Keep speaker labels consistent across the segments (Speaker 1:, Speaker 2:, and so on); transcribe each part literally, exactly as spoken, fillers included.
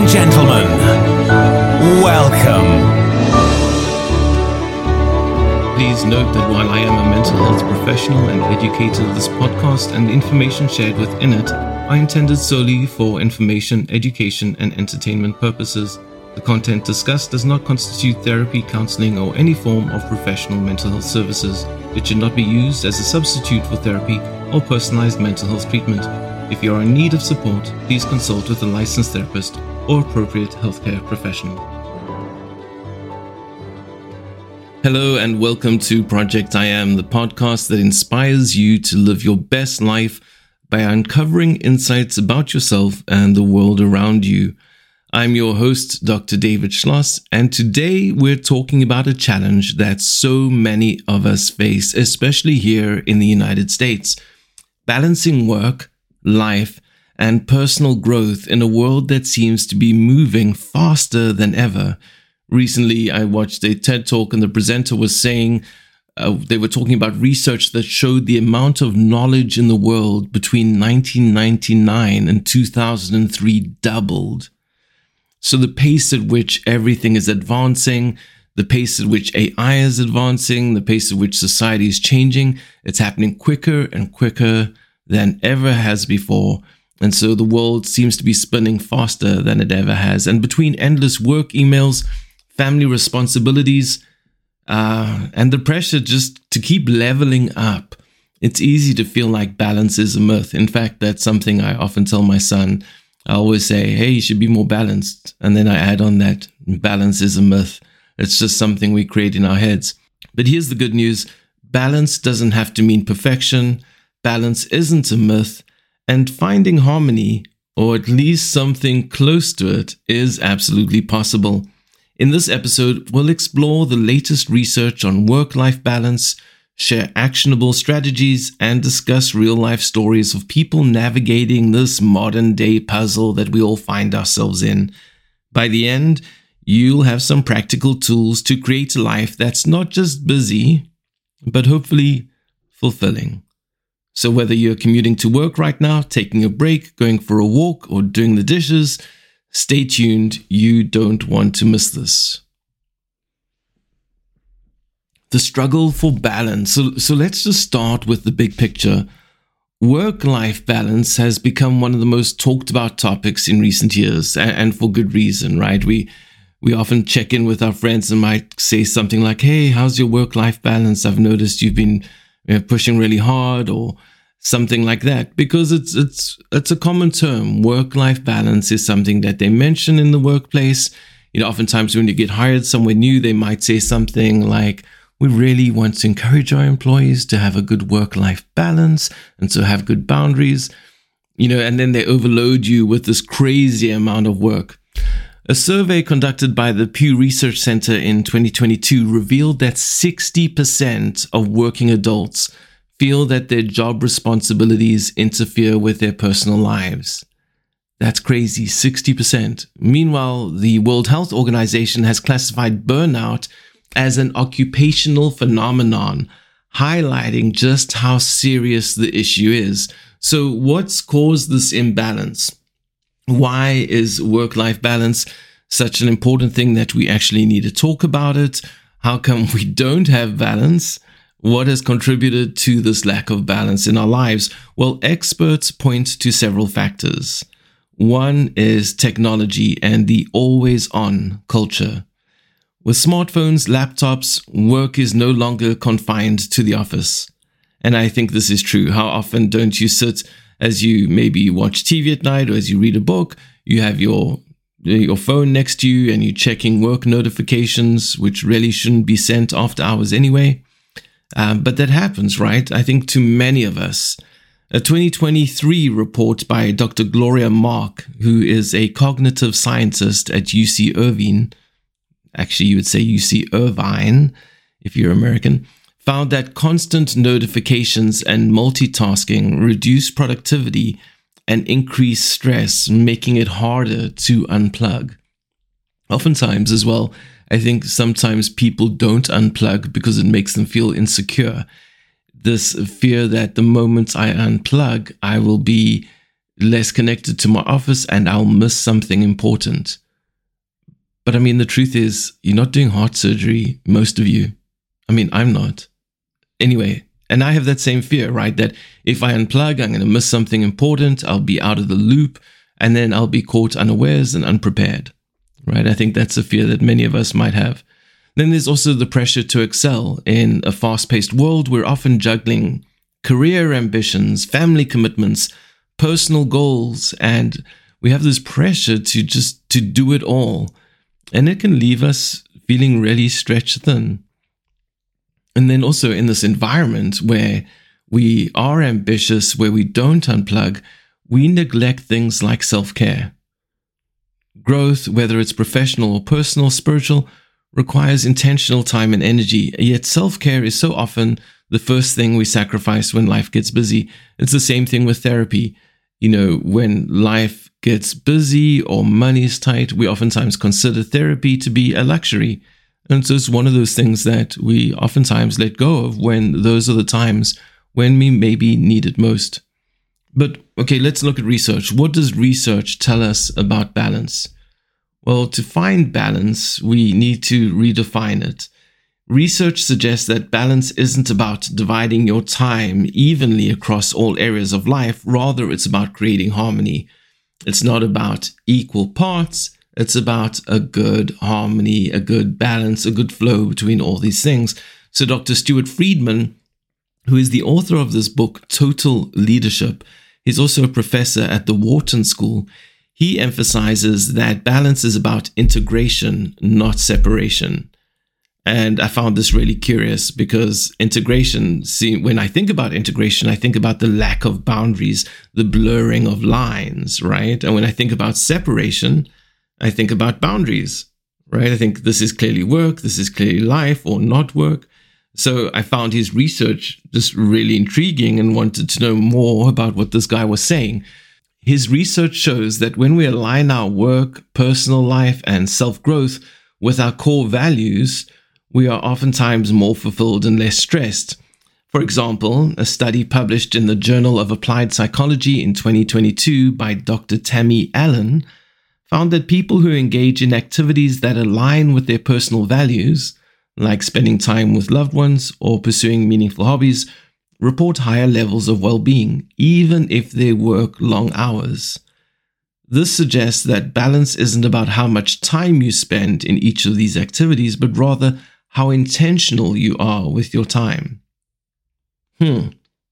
Speaker 1: gentlemen, welcome.
Speaker 2: Please note that while I am a mental health professional and educator, this podcast and the information shared within it are intended solely for information, education, and entertainment purposes. The content discussed does not constitute therapy, counseling, or any form of professional mental health services. It should not be used as a substitute for therapy or personalized mental health treatment. If you are in need of support, please consult with a licensed therapist or appropriate healthcare professional. Hello and welcome to Project I Am, the podcast that inspires you to live your best life by uncovering insights about yourself and the world around you. I'm your host, Doctor David Schloss, and today we're talking about a challenge that so many of us face, especially here in the United States: balancing work, life, and personal growth in a world that seems to be moving faster than ever. Recently, I watched a TED Talk and the presenter was saying, uh, they were talking about research that showed the amount of knowledge in the world between nineteen ninety-nine and two thousand three doubled. So the pace at which everything is advancing, the pace at which A I is advancing, the pace at which society is changing, it's happening quicker and quicker than ever has before. And so the world seems to be spinning faster than it ever has. And between endless work emails, family responsibilities, uh, and the pressure just to keep leveling up, it's easy to feel like balance is a myth. In fact, that's something I often tell my son. I always say, hey, you should be more balanced. And then I add on that balance is a myth. It's just something we create in our heads. But here's the good news. Balance doesn't have to mean perfection. Balance isn't a myth. And finding harmony, or at least something close to it, is absolutely possible. In this episode, we'll explore the latest research on work-life balance, share actionable strategies, and discuss real-life stories of people navigating this modern-day puzzle that we all find ourselves in. By the end, you'll have some practical tools to create a life that's not just busy, but hopefully fulfilling. So whether you're commuting to work right now, taking a break, going for a walk, or doing the dishes, stay tuned. You don't want to miss this. The struggle for balance. So, so let's just start with the big picture. Work-life balance has become one of the most talked about topics in recent years, and, and for good reason, right? We we often check in with our friends and might say something like, hey, how's your work-life balance? I've noticed you've been you know, pushing really hard, or something like that, because it's it's it's a common term. Work-life balance is something that they mention in the workplace. You know, oftentimes when you get hired somewhere new, they might say something like, we really want to encourage our employees to have a good work-life balance and to have good boundaries, you know, and then they overload you with this crazy amount of work. A survey conducted by the Pew Research Center in twenty twenty-two revealed that sixty percent of working adults feel that their job responsibilities interfere with their personal lives. That's crazy, sixty percent. Meanwhile, the World Health Organization has classified burnout as an occupational phenomenon, highlighting just how serious the issue is. So what's caused this imbalance? Why is work-life balance such an important thing that we actually need to talk about it? How come we don't have balance? What has contributed to this lack of balance in our lives? Well, experts point to several factors. One is technology and the always-on culture. With smartphones, laptops, work is no longer confined to the office. And I think this is true. How often don't you sit as you maybe watch T V at night or as you read a book, you have your your phone next to you and you're checking work notifications, which really shouldn't be sent after hours anyway. Um, but that happens, right? I think to many of us. A twenty twenty-three report by Doctor Gloria Mark, who is a cognitive scientist at U C Irvine, actually you would say U C Irvine if you're American, found that constant notifications and multitasking reduce productivity and increase stress, making it harder to unplug. Oftentimes as well, I think sometimes people don't unplug because it makes them feel insecure. This fear that the moment I unplug, I will be less connected to my office, and I'll miss something important. But I mean, the truth is, you're not doing heart surgery, most of you. I mean, I'm not. Anyway, and I have that same fear, right? That if I unplug, I'm going to miss something important, I'll be out of the loop, and then I'll be caught unawares and unprepared, right? I think that's a fear that many of us might have. Then there's also the pressure to excel. In a fast-paced world, we're often juggling career ambitions, family commitments, personal goals, and we have this pressure to just to do it all. And it can leave us feeling really stretched thin. And then also in this environment where we are ambitious, where we don't unplug, we neglect things like self-care. Growth, whether it's professional or personal, spiritual, requires intentional time and energy. Yet self-care is so often the first thing we sacrifice when life gets busy. It's the same thing with therapy. You know, when life gets busy or money's tight, we oftentimes consider therapy to be a luxury. And so it's one of those things that we oftentimes let go of when those are the times when we maybe need it most. But okay, let's look at research. What does research tell us about balance? Well, to find balance, we need to redefine it. Research suggests that balance isn't about dividing your time evenly across all areas of life. Rather, it's about creating harmony. It's not about equal parts. It's about a good harmony, a good balance, a good flow between all these things. So Doctor Stuart Friedman, who is the author of this book, Total Leadership, he's also a professor at the Wharton School. He emphasizes that balance is about integration, not separation. And I found this really curious because integration, see, when I think about integration, I think about the lack of boundaries, the blurring of lines, right? And when I think about separation, I think about boundaries, right? I think this is clearly work, this is clearly life or not work. So I found his research just really intriguing and wanted to know more about what this guy was saying. His research shows that when we align our work, personal life, and self-growth with our core values, we are oftentimes more fulfilled and less stressed. For example, a study published in the Journal of Applied Psychology in twenty twenty-two by Doctor Tammy Allen found that people who engage in activities that align with their personal values, like spending time with loved ones or pursuing meaningful hobbies, report higher levels of well-being, even if they work long hours. This suggests that balance isn't about how much time you spend in each of these activities, but rather how intentional you are with your time. Hmm.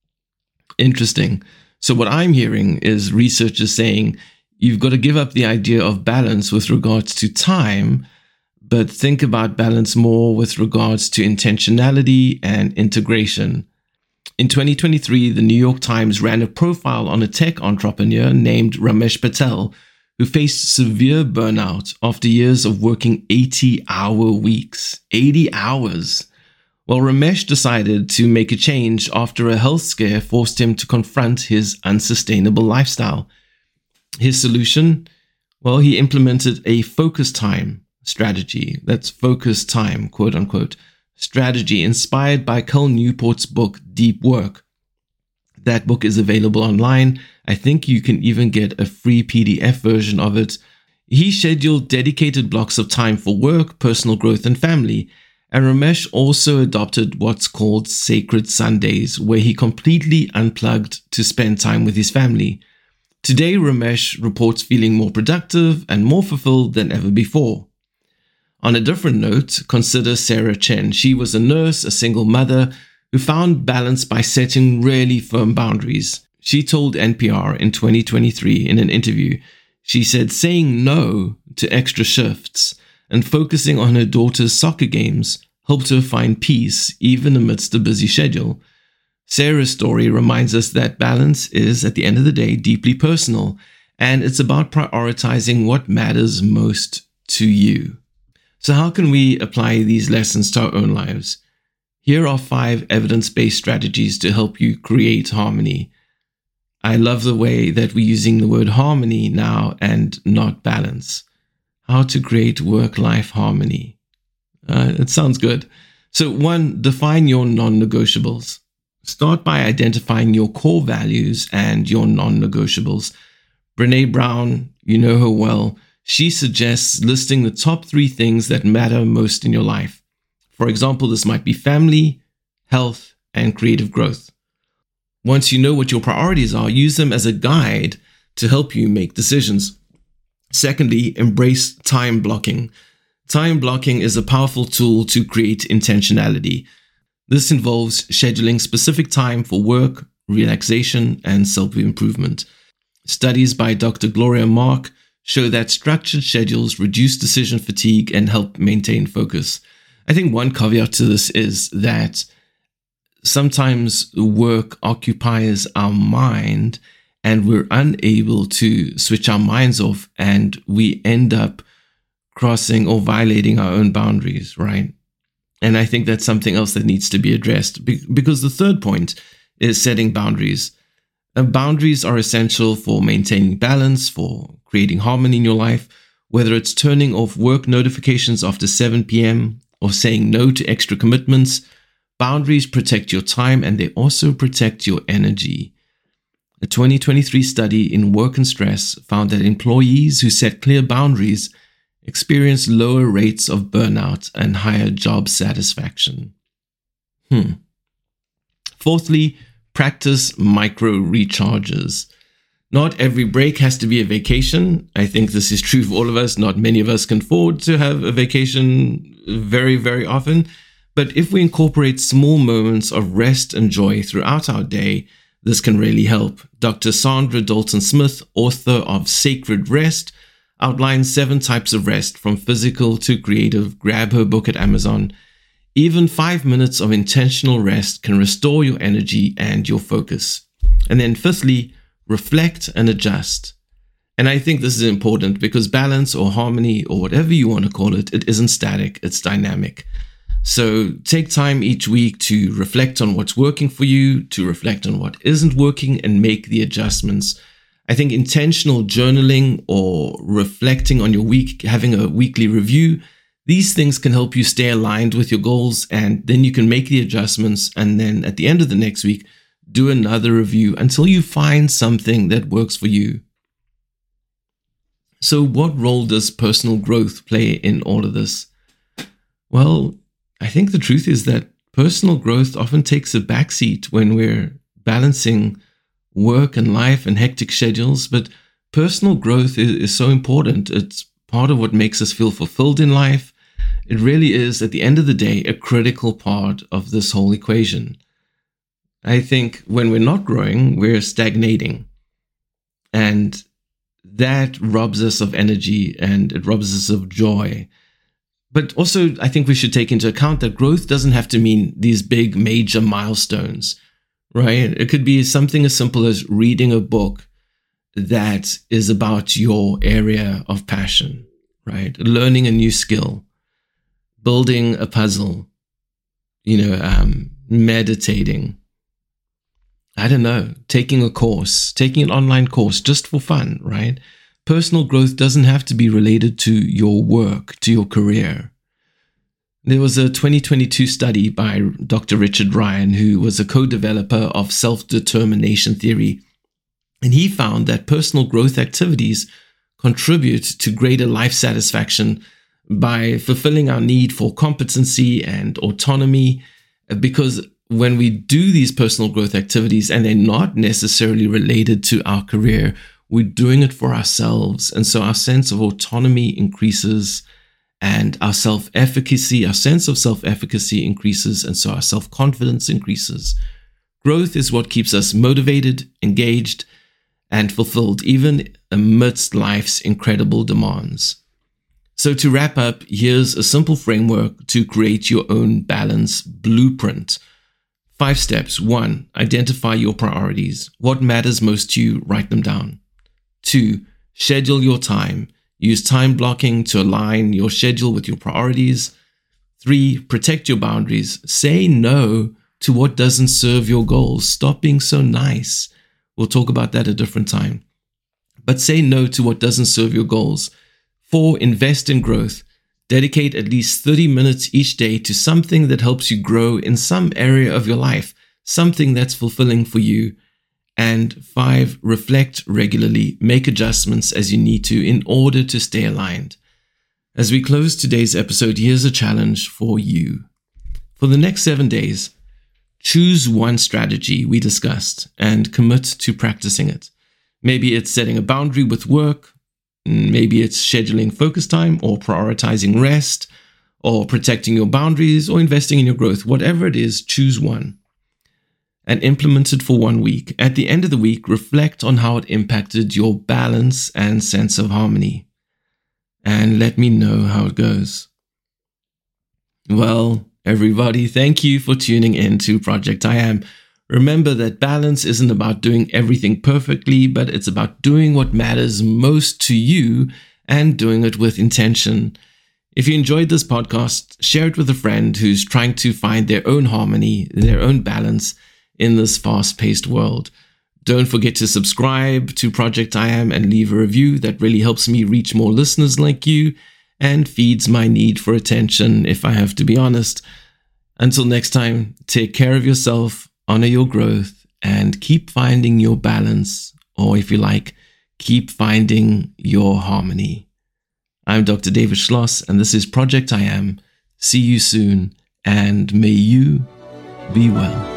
Speaker 2: Interesting. So what I'm hearing is researchers saying you've got to give up the idea of balance with regards to time, but think about balance more with regards to intentionality and integration. In twenty twenty-three, the New York Times ran a profile on a tech entrepreneur named Ramesh Patel, who faced severe burnout after years of working eighty-hour weeks. eighty hours. Well, Ramesh decided to make a change after a health scare forced him to confront his unsustainable lifestyle. His solution? Well, he implemented a focus time strategy. That's focus time, quote unquote. Strategy inspired by Cal Newport's book, Deep Work. That book is available online. I think you can even get a free P D F version of it. He scheduled dedicated blocks of time for work, personal growth, and family. And Ramesh also adopted what's called Sacred Sundays, where he completely unplugged to spend time with his family. Today, Ramesh reports feeling more productive and more fulfilled than ever before. On a different note, consider Sarah Chen. She was a nurse, a single mother, who found balance by setting really firm boundaries. She told N P R in twenty twenty-three in an interview, she said saying no to extra shifts and focusing on her daughter's soccer games helped her find peace even amidst a busy schedule. Sarah's story reminds us that balance is, at the end of the day, deeply personal, and it's about prioritizing what matters most to you. So how can we apply these lessons to our own lives? Here are five evidence-based strategies to help you create harmony. I love the way that we're using the word harmony now and not balance. How to create work-life harmony. Uh, it sounds good. So one, define your non-negotiables. Start by identifying your core values and your non-negotiables. Brené Brown, you know her well. She suggests listing the top three things that matter most in your life. For example, this might be family, health, and creative growth. Once you know what your priorities are, use them as a guide to help you make decisions. Secondly, embrace time blocking. Time blocking is a powerful tool to create intentionality. This involves scheduling specific time for work, relaxation, and self-improvement. Studies by Doctor Gloria Mark show that structured schedules reduce decision fatigue and help maintain focus. I think one caveat to this is that sometimes work occupies our mind and we're unable to switch our minds off, and we end up crossing or violating our own boundaries, right? And I think that's something else that needs to be addressed, because the third point is setting boundaries. And boundaries are essential for maintaining balance, for creating harmony in your life, whether it's turning off work notifications after seven p.m. or saying no to extra commitments. Boundaries protect your time, and they also protect your energy. A twenty twenty-three study in Work and Stress found that employees who set clear boundaries experience lower rates of burnout and higher job satisfaction. Hmm. Fourthly, practice micro recharges. Not every break has to be a vacation. I think this is true for all of us. Not many of us can afford to have a vacation very, very often. But if we incorporate small moments of rest and joy throughout our day, this can really help. Doctor Sandra Dalton Smith, author of Sacred Rest, outlines seven types of rest, from physical to creative. Grab her book at Amazon. Even five minutes of intentional rest can restore your energy and your focus. And then fifthly, reflect and adjust. And I think this is important because balance or harmony or whatever you want to call it, it isn't static, it's dynamic. So take time each week to reflect on what's working for you, to reflect on what isn't working, and make the adjustments. I think intentional journaling or reflecting on your week, having a weekly review, these things can help you stay aligned with your goals, and then you can make the adjustments, and then at the end of the next week, do another review until you find something that works for you. So what role does personal growth play in all of this? Well, I think the truth is that personal growth often takes a backseat when we're balancing work and life and hectic schedules, but personal growth is, is so important. It's part of what makes us feel fulfilled in life. It really is, at the end of the day, a critical part of this whole equation. I think when we're not growing, we're stagnating. And that robs us of energy and it robs us of joy. But also, I think we should take into account that growth doesn't have to mean these big major milestones, right? It could be something as simple as reading a book that is about your area of passion, right? Learning a new skill, building a puzzle, you know, um, meditating. I don't know, taking a course, taking an online course just for fun, right? Personal growth doesn't have to be related to your work, to your career. There was a twenty twenty-two study by Doctor Richard Ryan, who was a co-developer of self-determination theory, and he found that personal growth activities contribute to greater life satisfaction by fulfilling our need for competency and autonomy, because when we do these personal growth activities and they're not necessarily related to our career, we're doing it for ourselves. And so our sense of autonomy increases and our self-efficacy, our sense of self-efficacy increases. And so our self-confidence increases. Growth is what keeps us motivated, engaged, and fulfilled, even amidst life's incredible demands. So to wrap up, here's a simple framework to create your own balance blueprint. Five steps. One, identify your priorities. What matters most to you, write them down. Two, schedule your time. Use time blocking to align your schedule with your priorities. Three, protect your boundaries. Say no to what doesn't serve your goals. Stop being so nice. We'll talk about that at a different time. But say no to what doesn't serve your goals. Four, invest in growth. Dedicate at least thirty minutes each day to something that helps you grow in some area of your life, something that's fulfilling for you. And five, reflect regularly, make adjustments as you need to in order to stay aligned. As we close today's episode, here's a challenge for you. For the next seven days, choose one strategy we discussed and commit to practicing it. Maybe it's setting a boundary with work, maybe it's scheduling focus time or prioritizing rest, or protecting your boundaries or investing in your growth. Whatever it is, choose one and implement it for one week. At the end of the week, reflect on how it impacted your balance and sense of harmony. And let me know how it goes. Well, everybody, thank you for tuning in to Project I Am. Remember that balance isn't about doing everything perfectly, but it's about doing what matters most to you and doing it with intention. If you enjoyed this podcast, share it with a friend who's trying to find their own harmony, their own balance in this fast-paced world. Don't forget to subscribe to Project I Am and leave a review. That really helps me reach more listeners like you and feeds my need for attention, if I have to be honest. Until next time, take care of yourself, honor your growth, and keep finding your balance, or if you like, keep finding your harmony. I'm Doctor David Schloss, and this is Project I Am. See you soon, and may you be well.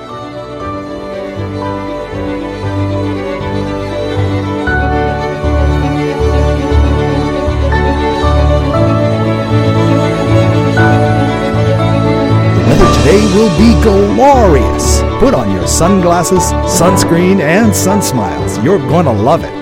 Speaker 1: Today will be glorious. Put on your sunglasses, sunscreen, and sun smiles. You're going to love it.